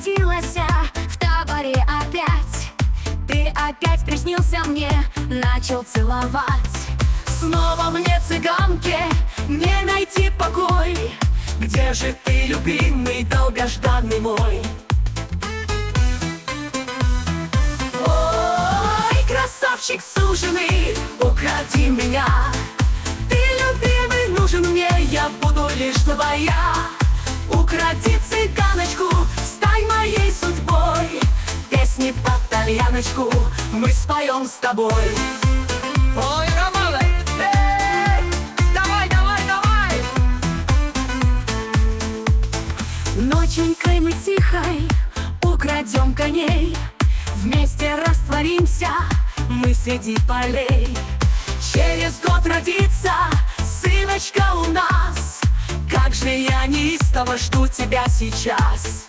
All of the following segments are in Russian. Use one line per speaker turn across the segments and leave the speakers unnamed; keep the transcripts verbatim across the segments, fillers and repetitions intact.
превратилась в таборе опять. Ты опять приснился мне, начал целовать.
Снова мне, цыганке, не найти покой. Где же ты, любимый, долгожданный мой? Ой, красавчик суженый, укради меня. Ты, любимый, нужен мне, я буду лишь твоя. Укради цыганочку, стань моей судьбой. Песни под тальяночку мы споем с тобой. Ой, Романа, эй, давай, давай, давай!
Ноченькой мы тихой украдем коней, вместе растворимся мы среди полей.
Через год родится сыночка у нас. Как же я неистово жду тебя сейчас.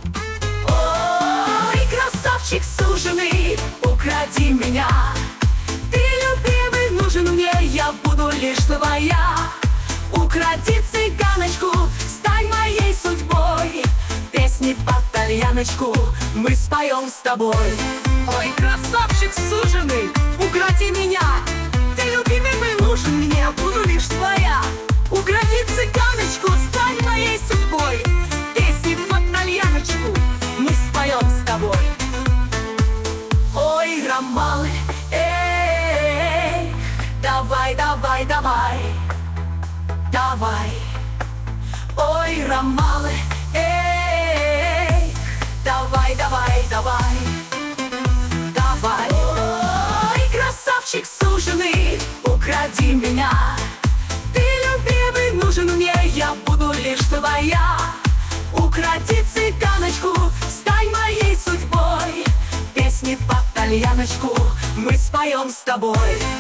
Ой, красавчик суженый, укради меня. Ты, любимый, нужен мне, я буду лишь твоя. Укради цыганочку, стань моей судьбой. Песни под тальяночку мы споем с тобой. Ой, красавчик суженый, укради меня. Ты, любимый, нужен мне, я буду лишь твоя. Укради цыганочку, стань моей судьбой. Песни под тальяночку мы споем с тобой. Ой, ромалы, эй, давай, давай, давай, давай. Ой, ромалы, эй, давай, давай, давай, давай. Ой, красавчик суженый, укради меня. Ты, любимый, нужен мне, я буду лишь твоя. Укради цыганочку, стань моей судьбой. Песни под тальяночку мы споем с тобой.